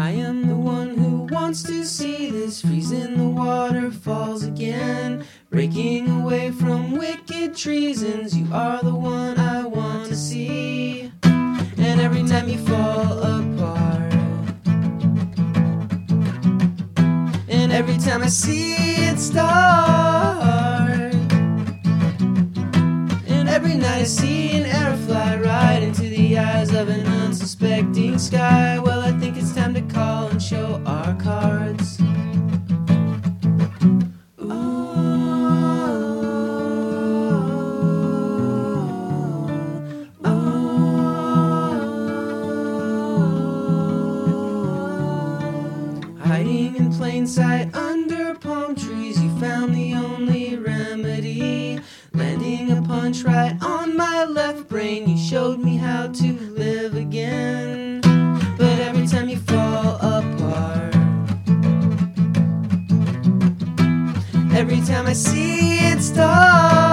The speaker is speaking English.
I am the one who wants to see this freezing the waterfalls again, breaking away from wicked treasons. You are the one I want to see. And every time you fall apart, and every time I see it start, and every night I see an arrow fly right into the eyes of an unsuspecting sky. Well, I think it's time to call and show our cards. Hiding in plain sight under palm trees, you found the only remedy. Landing a punch right on my left brain, you showed me how to live again. But every time you fall apart, every time I see it start,